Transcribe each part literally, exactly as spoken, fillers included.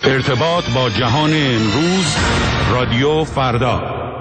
ارتباط با جهان امروز، رادیو فردا.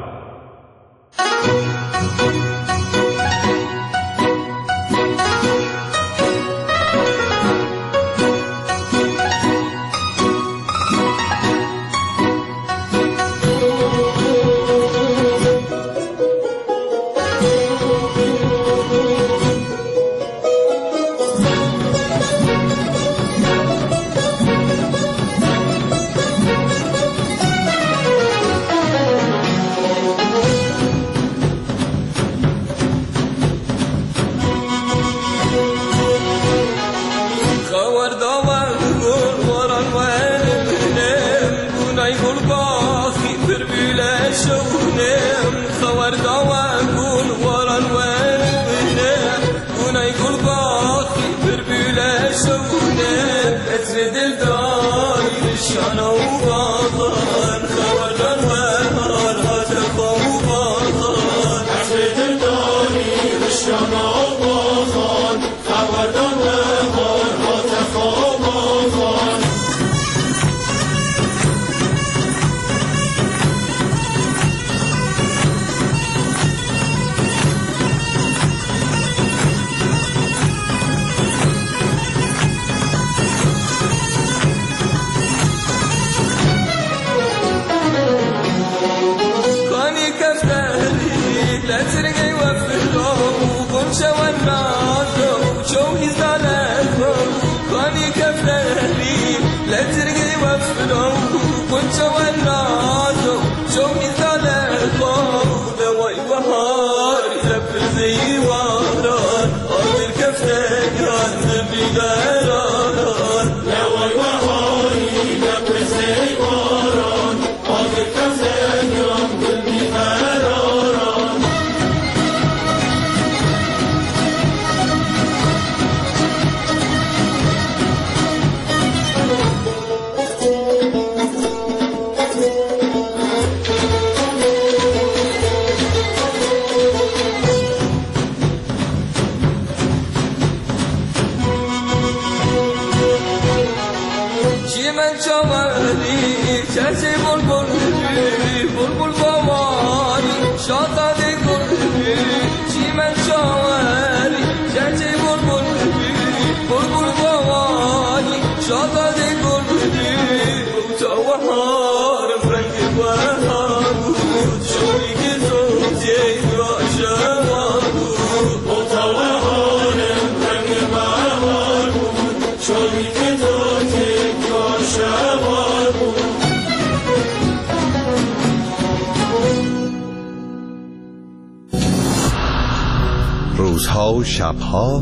روزها و شبها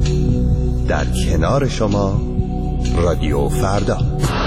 در کنار شما، رادیو فردا.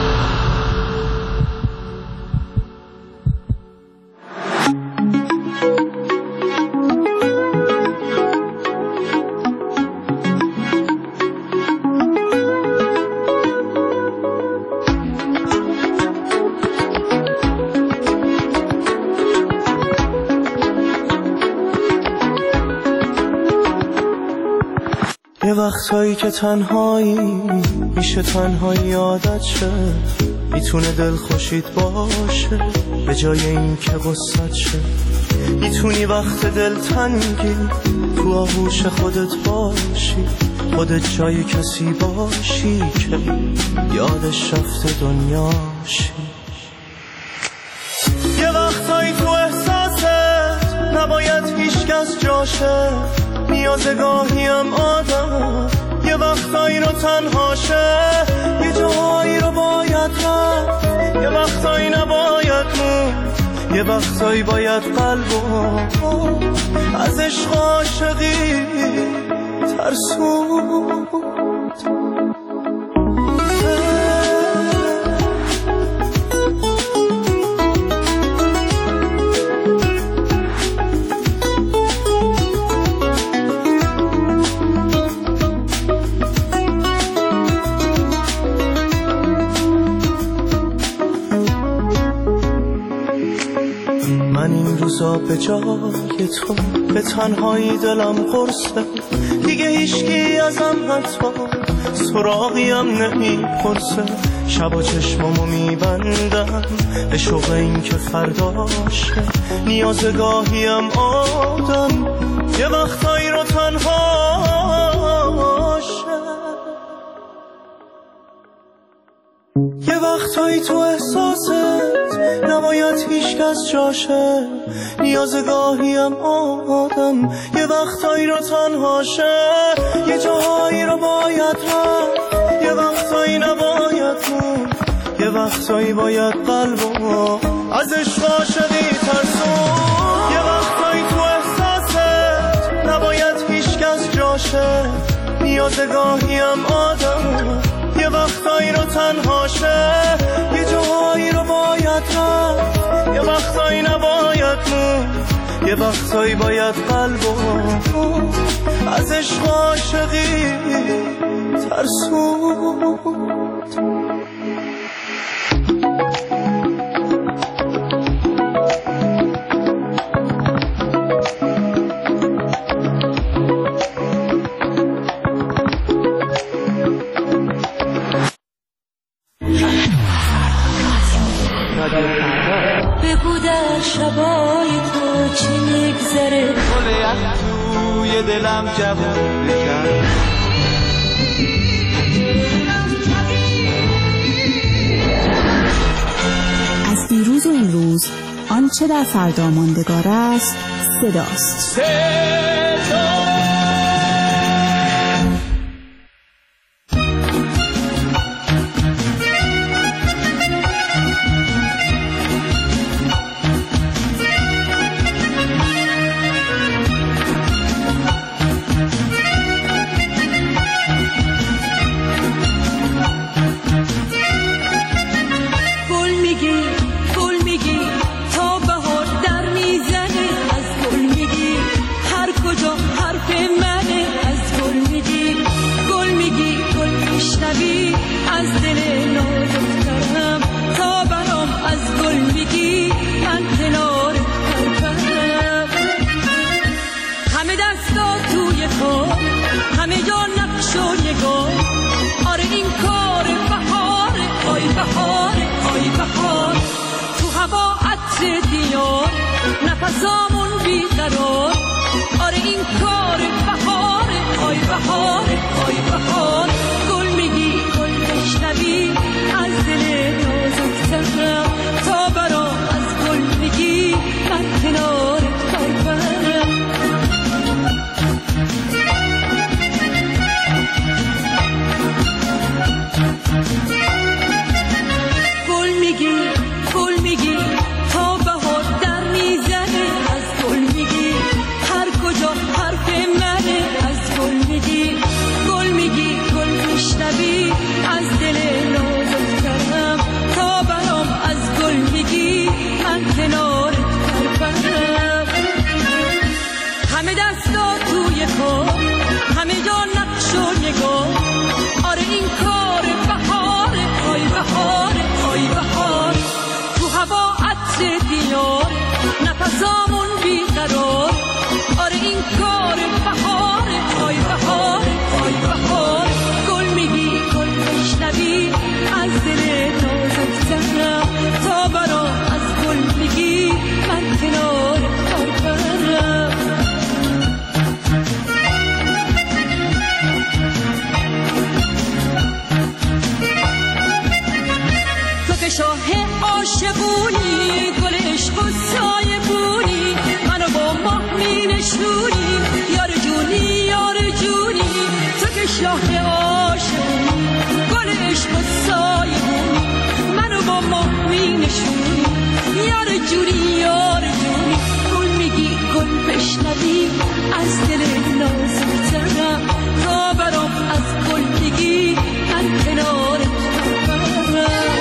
یه وقتایی که تنهایی میشه تنهایی عادت شه، میتونه دل خوشید باشه به جای این که غصت شه. میتونی وقت دل تنگی تو آغوش خودت باشی، خودت جای کسی باشی که یادش رفته دنیاشی. یه وقتایی تو احساست نباید هیچ کس جاشه، نیازه گاهیم آدم یه وقتایی رو تنهاشه، یه جایی رو باید رفت، یه وقتایی نباید موند، یه وقتایی باید قلبو از عشق عاشقی ترسوند. من این روزا به جای تو به تنهایی دلم قرصه، دیگه هیچکی ازم حتی سراغیم نمیپرسه. شبا چشمامو میبندم به شوق این که فرداشه. نیازگاهیم آدم یه وقتایی رو تنهاشه. یه وقتایی تو احساست نباید هیچ کس جاشه. نیازگاهیم آدم یه وقتایی رو تنهاشه. یه جاهایی رو باید رفت، یه وقتایی نباید موند. یه وقتایی باید قلبو از عشق عاشقی ترسون. یه وقتایی تو احساست نباید هیچ کس جاشه. نیازگاهیم آدم یه وقتایی رو تنهاشه. یه جاهایی رو باید رفت، یه وقتایی نباید موند. یه وقتایی باید قلبو از عشق عاشقی ترسون. بگو در شبای تو چی میگذره، گل یخ توی دلم جوون بکن. از دیروز و این روز آنچه در فردا ماندگار است صداست. صدا نفسامون بیقرار. آره این کار بهاره، آی بهاره، آی بهار. گل میگی گل بشنوی از دل نازکترم، تا برام از گل میگی من کنار کاربرم. گل میگی گل میگی تا بهار در میزنه، از گل میگی هر کجا حرف منه، از گل میگی گل میگی گل میشنوی از دل نازکترم، تا برام از گل میگی من کنار کاربرم. همه دستا توی کار، همه جا نقش و نگاه. آره این کار بهاره، آی بهاره، آی بهار. تو هوا عطر دیار، نفسامون بیقرار. آره این کار بهاره، آی بهاره، آی بهار. گل میگی گل بشنوی از دل نازکترم، تا برام از گل میگی من کنار کاربرم. تو که شاه عاشقونی، گل عشق و سایه بونی، منو با ماه می نشونی، یار جونی یار جونی. تو که شاه عاشقونی، گل عشق و سایه بونی، منو با ماه می نشونی، یار جونی یار جونی. گل میگی گل بشنوی از دل نازکترم، تا برام از گل میگی من کنارت کاربرم.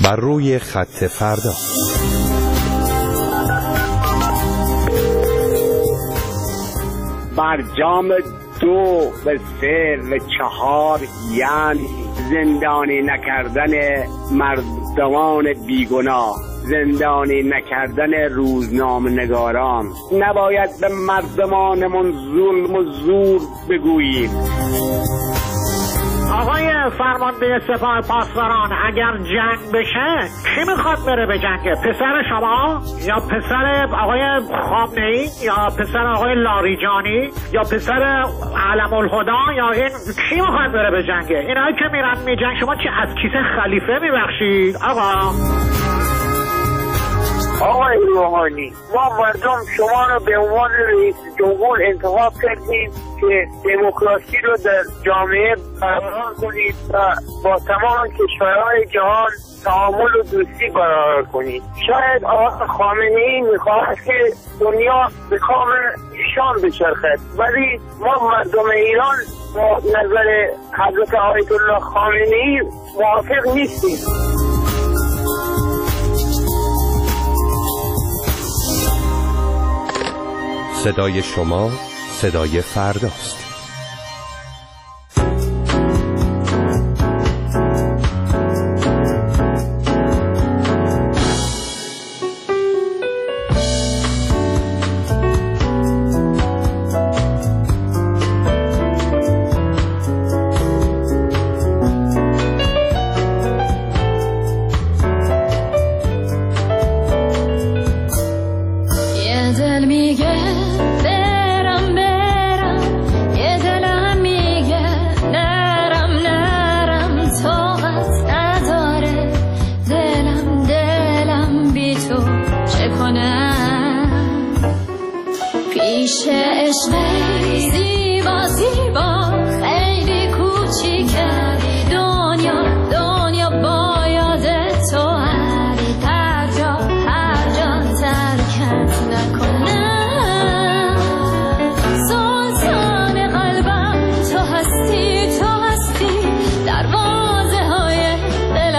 بر روی خط فردا. برجام دو و سه و چهار یعنی زندانی نکردن مردمان بیگناه، زندانی نکردن روزنامه‌نگاران. نباید به مردمانمون ظلم و زور بگوییم. آقای فرمانده سپاه پاسداران، اگر جنگ بشه کی میخواد بره به جنگ؟ پسر شما یا پسر آقای خامنه‌ای یا پسر آقای لاریجانی یا پسر علم الهدی یا این کی میخواد بره به جنگ؟ اینایی که میرن می جنگ شما چی از کیسه خلیفه میبخشید؟ آقا آقای روحانی، ما مردم شما رو به عنوان رئیس جمهور انتخاب کردیم که دموکراسی رو در جامعه برقرار کنید و با تمام کشورهای جهان تعامل و دوستی برقرار کنید. شاید آقای خامنه‌ای میخواهد که دنیا به کام ایشان بچرخد، ولی ما مردم ایران با نظر حضرت آیت الله خامنه‌ای موافق نیستیم. صدای شما صدای فرداست.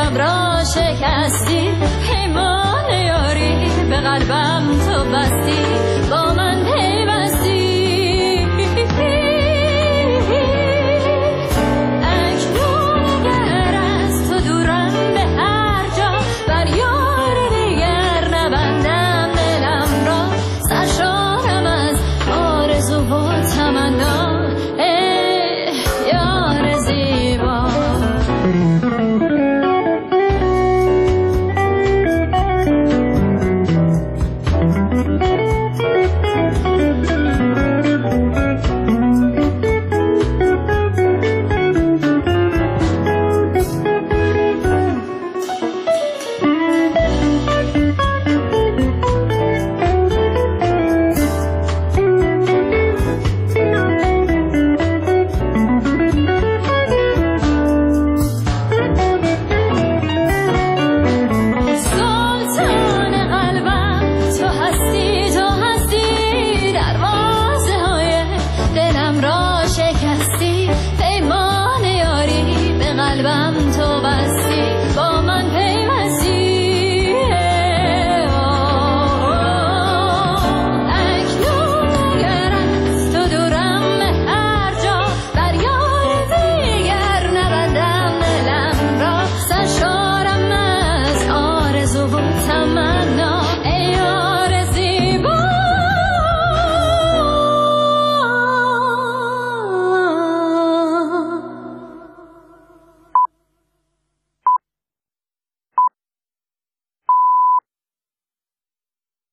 شکستی پیمان یاری به قلبم تو بستی.